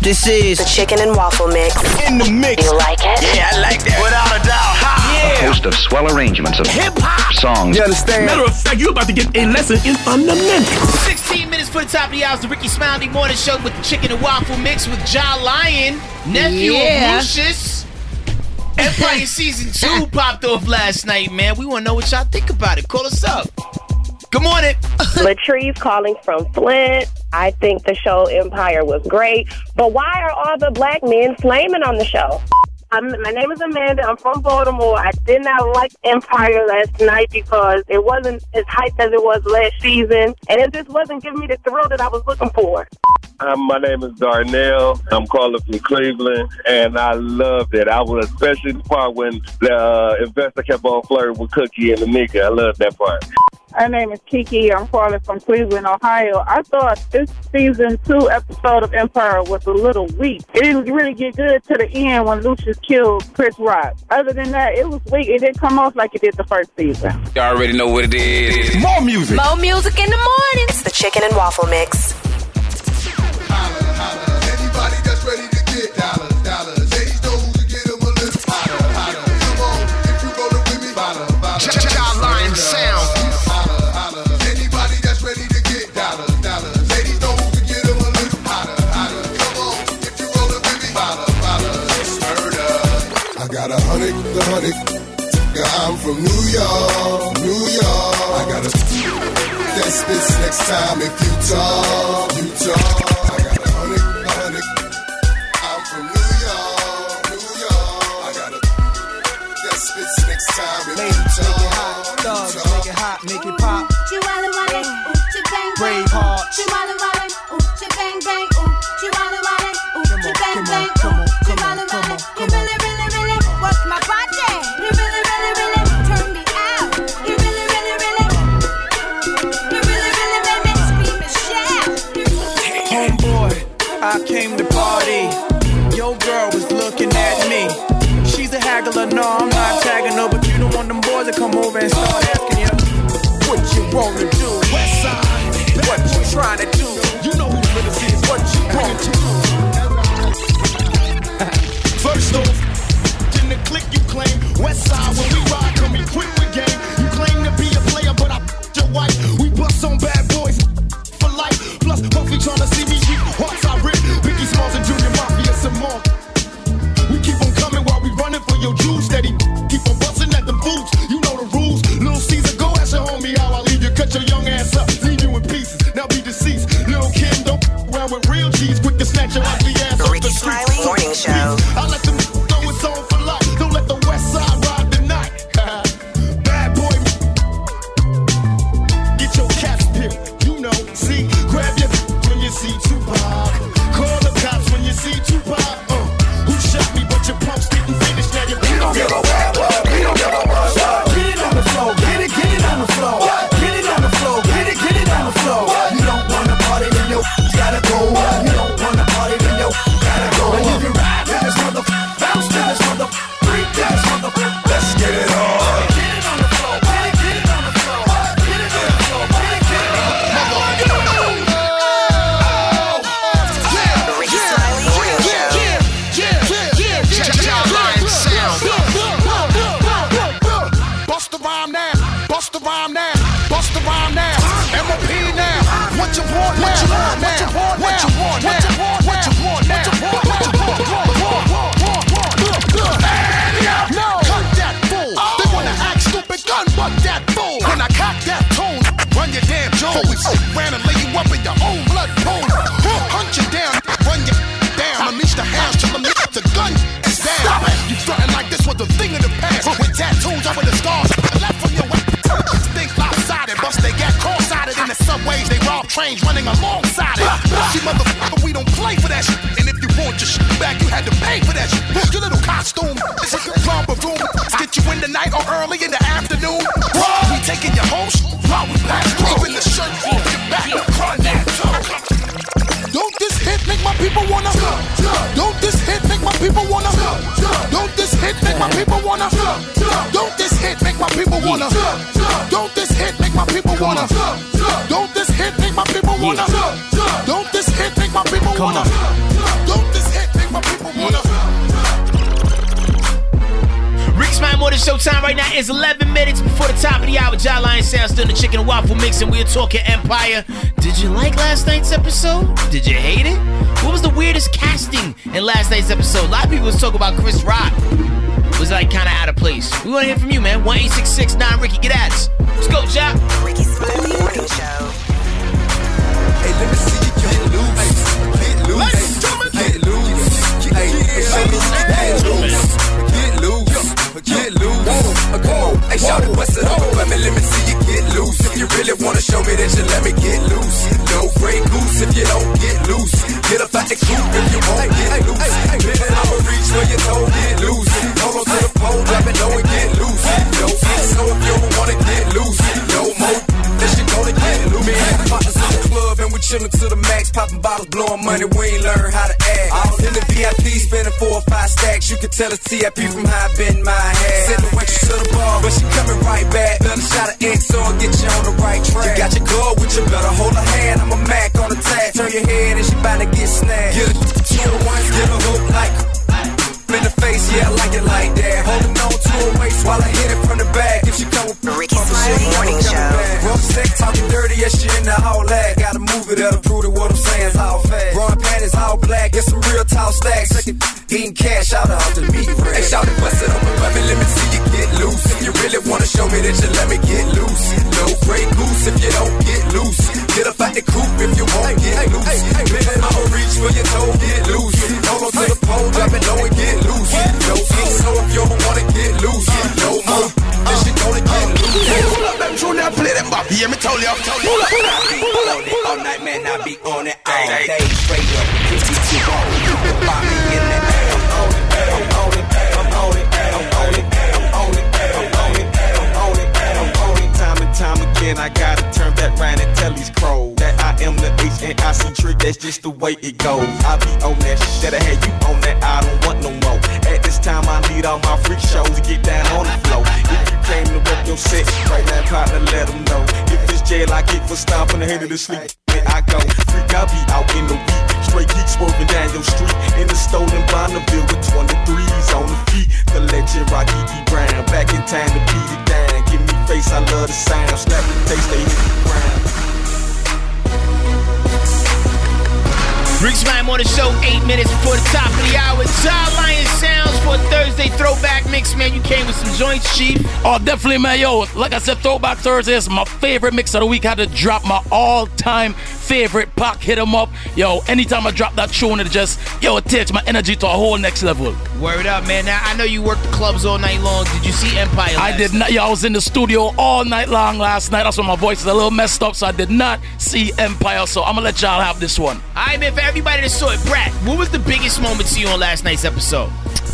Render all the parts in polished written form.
This is the Chicken and Waffle Mix. In the mix. You like it? Yeah, I like that. Without a doubt. A host of swell arrangements of hip-hop songs. You understand? Matter of fact, you're about to get a lesson in fundamentals. 16 minutes for the top of the hour. The Ricky Smiley Morning Show with the Chicken and Waffle Mix with Ja Lion, nephew of Lucius. Empire Season 2 popped off last night, man. We want to know what y'all think about it. Call us up. Good morning. Latrice calling from Flint. I think the show Empire was great. But why are all the black men flaming on the show? My name is Amanda. I'm from Baltimore. I did not like Empire last night because it wasn't as hyped as it was last season. And it just wasn't giving me the thrill that I was looking for. My name is Darnell. I'm calling from Cleveland, and I loved it. I was especially the part when the investor kept on flirting with Cookie and Anika. I loved that part. Her name is Kiki. I'm calling from Cleveland, Ohio. I thought this season 2 episode of Empire was a little weak. It didn't really get good to the end when Lucius killed Chris Rock. Other than that, it was weak. It didn't come off like it did the first season. You already know what it is. More music. More music in the morning. It's the Chicken and Waffle Mix. Holla, holla. Anybody that's ready to get dollars, dollars. Ladies know who to get them a little hotter, hotter. Come on, if you rollin' with me, holla, holla. Ja Lion sound. Holla, holla. Anybody that's ready to get dollars, dollars. Ladies know who to get them a little hotter, hotter. Come on, if you rollin' with me, holla, holla. Murder. I got 100. Yeah, I'm from New York. I got a that spits next time if you talk. I got 100. I'm from New York. I got a that spits next time if you talk. Make it hot, thugs, make it hot, make it pop. Chihuahua wallin', ooh, chibang bang. Braveheart. Chihuahua wallin', ooh, chibang bang. Ooh, Chihuahua wallin', ooh, chibang bang. Ooh, Chihuahua wallin', you really, really, really work my body. You really, really, really turn me out. You really, really, really. You really, really made me scream and shout. Homeboy, I came to party. Your girl was looking at me. She's a haggler, no, I'm not tagging her, but you don't want them boys to come over and start asking you what you wanna do. West side, what you trying to do? You know who the is. What you want to do? First off, in the clique you claim West side when we ride, come equipped with game. You claim to be a player, but I your wife. We bust on bad boys for life. Plus Puffy tryna see me weak. Hearts I rip. Biggie Smalls and Junior Mafia some more. We keep on coming while we running for your juice. Steady keep on busting at the boots. You know the rules. Little Caesar, go ask your homie how I leave you. Cut your young ass up, leave you in pieces. Now be deceased. Little Kim don't around with real G's. Quick to snatch your ugly ass off Ricky the street. Smiley Morning Show. I let them know it's on for life. Don't let the West Side ride the night. Bad boy, get your caps peeled. You know, see, grab your when you see Tupac. Call the cops when you see Tupac. Who shot me, but your pumps didn't finish. Now you don't give a what. We don't give a what. Get it on the floor. Get it on the floor. Get it on the floor. Get it on the floor. You don't wanna party, then you gotta go. You don't wanna party, then you gotta go. And you can ride to this mother, bounce to this mother, freak to this mother. Let's get it on. Get it on the floor. Get it on the floor. Get it on the floor. Get it on the floor. The Ricky Smiley Morning Show. Ja Lion sound. Bust the rhyme now. Bust the rhyme now. Bust the rhyme now. MOP now. What you want now? What you want now? What you want now? What you want now? What you want now? What you want? No, cut that fool. They wanna act stupid, gun butt that fool. When I cock that tone, run your damn Jones. Ran and lay you up in your own blood pool. Hunt you down, run you down. Unleash the hounds till the gun is down. Stop it! You frontin' like this was a thing of the past. With tattoos over the scars left from your think lopsided. Bust they got cross-sided in the subways. They rob trains running alongside it. See, motherfucker, we don't play for that shit. And if you want your shit back, you had to pay for that shit. Your little costume, it's a romper room. Get you in the night or early in the afternoon. We taking your whole shit while we back. Keeping the shirt off your back. Run that Don't this hit make my people wanna? Don't this hit make my people wanna? Don't this hit make my people wanna? Don't this hit make my people wanna? Don't this hit make my people wanna? Don't this hit make my people wanna? Don't this hit make my people wanna? Don't this Morning Show time right now is 11 minutes before the top of the hour. Jawline Sound still in the chicken and waffle mix, and we're talking Empire. Did you like last night's episode? Did you hate it? What was the weirdest casting in last night's episode? A lot of people was talking about Chris Rock. Was like kind of out of place. We want to hear from you, man. 1-866-9-RICKY. Get at us. Let's go, Ja. Ricky Smiley Morning Show. Hey, let me see you get loose. Get loose. Get loose. Hey, show me get loose. Get loose. Get loose. Come on. Hey, shout it, bust it open. Let me see you get loose. If you really wanna show me that you let me get loose. No Grey Goose if you don't get loose. Get up out the coop if you won't get loose. Baby, I'ma reach for your toe, get loose. Hold on to the pole, drop it low and get loose. No so if you don't wanna get loose, no more. That shit gonna get loose. Me and my partners in the club and we chillin' to the max, popping bottles, blowing money. We ain't learn how to act. I was in the VIP spending 4 or 5 stacks. You can tell it's TIP from how I bend my head. Send the waitress to the bar, but she coming right back. Better shot of XO and get you on the right track. You got your girl with you, better hold her hand. I'm a Mac on the tag. Turn your head and she bout to get snagged. Get a 2 to 1, get a hook like in the face, yeah, I like it like that. Holding on to her waist while I hit it from the back. If she come with Ricky Smiley Morning Show. Rough sex, talking dirty, yeah, she in the all that. Gotta move it, that'll prove that what I'm saying is all fast. Growing panties all black, get some real tall stacks. Second, eating cash out of the meat. Hey, shout it, bust it on my butt, let me see you get loose. If you really wanna show me that you let me get loose. No Grey Goose if you don't get loose. Get up out the coop if you won't get loose. Baby, I'ma reach for your toe, get loose. Hold on to the pole, drop it low and get loose. No so if you don't wanna get loose, no more. This shit gonna get loose. Pull up them tune and play them back. Yeah, me told you. Pull up. On it all night, man. I be on it all day. Straight up, 52 on it. Bobby in the air. I'm on it. Time and time again, I gotta turn back round and tell these crows that I am the H and I see trick. That's just the way it goes. I be on that shit that I had you on that. I don't want no more. At this time, I need all my freak shows to get down on the floor. If you came to rep your set, right now, partner, let them know. If it's jail, I get for stomping the head of the sleep. When I go freak, I be out in the week. Straight geeks swerving down your street in the stolen Bonneville with 23s on the feet. The legend Rocky E. Brown back in time to beat it down. Give me face, I love the sound. Slap the taste, they hit the ground. Ricky Smiley on the show, 8 minutes before the top of the hour. Jawline Sounds for Thursday throwback mix, man. You came with some joints, Chief. Oh, definitely, man. Yo, like I said, Throwback Thursday is my favorite mix of the week. I had to drop my all-time favorite Pac, Hit 'Em Up. Yo, anytime I drop that tune, it just, it takes my energy to a whole next level. Word up, man. Now, I know you worked the clubs all night long. Did you see Empire I did not. Yo, I was in the studio all night long last night. That's why my voice is a little messed up, so I did not see Empire. So I'm going to let y'all have this one. All right, man. For everybody that saw it, Brat, what was the biggest moment to you on last night's episode?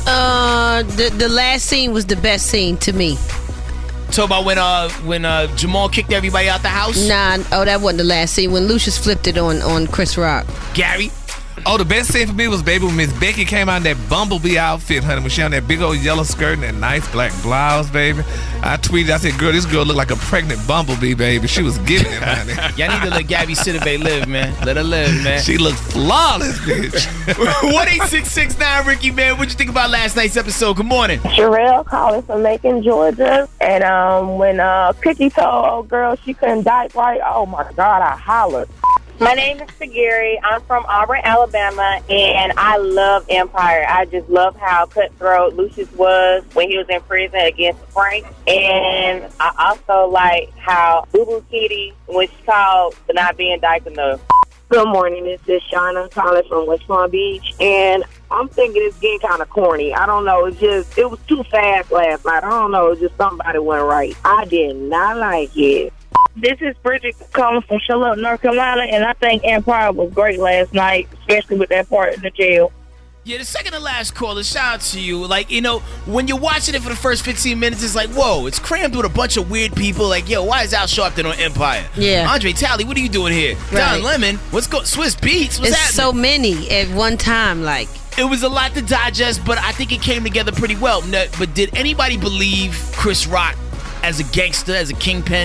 The last scene was the best scene to me. Talk about when Jamal kicked everybody out the house? Nah, that wasn't the last scene. When Lucius flipped it on Chris Rock. Gary? Oh, the best scene for me was, baby, when Miss Becky came out in that Bumblebee outfit, honey, when she on that big old yellow skirt and that nice black blouse, baby. I tweeted, I said, girl, this girl looked like a pregnant bumblebee, baby. She was giving it, honey. Y'all need to let Gabby Sidibe live, man. Let her live, man. She looked flawless, bitch. 1-866-9-RICKY, man. What'd you think about last night's episode? Good morning. Sherelle calling from Macon, Georgia. And when Cookie told old girl she couldn't diet right, oh my God, I hollered. My name is Sagiri. I'm from Auburn, Alabama, and I love Empire. I just love how cutthroat Lucius was when he was in prison against Frank. And I also like how Boo Boo Kitty, when she called for not being diagnosed. Good morning. This is Shauna calling from West Palm Beach. And I'm thinking it's getting kind of corny. I don't know. It was too fast last night. I don't know. It's just somebody went right. I did not like it. This is Bridget calling from Charlotte, North Carolina, and I think Empire was great last night, especially with that part in the jail. Yeah, the second to last caller, shout out to you. Like, when you're watching it for the first 15 minutes, it's like, whoa, it's crammed with a bunch of weird people. Like, yo, why is Al Sharpton on Empire? Yeah. Andre Talley, what are you doing here? Right. Don Lemon, Swiss Beats, what's It's happening? so many at one time, like. It was a lot to digest, but I think it came together pretty well. But did anybody believe Chris Rock as a gangster, as a kingpin?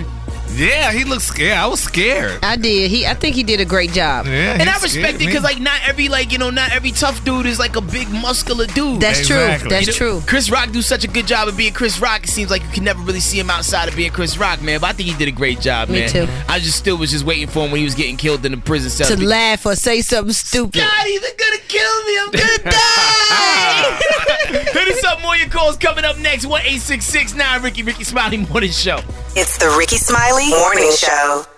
Yeah, he looked scared. I was scared. I did. I think he did a great job. Yeah, And I respect it because, like, not every tough dude is like a big muscular dude. That's true. That's true. Chris Rock do such a good job of being Chris Rock. It seems like you can never really see him outside of being Chris Rock, man. But I think he did a great job, man. Me too. I was just waiting for him when he was getting killed in the prison cell. To laugh or say something stupid. God, he's gonna kill me. I'm gonna die. Hit us up. More your calls coming up next. 1-866-9 Ricky Smiley Morning Show. It's the Ricky Smiley Morning Show.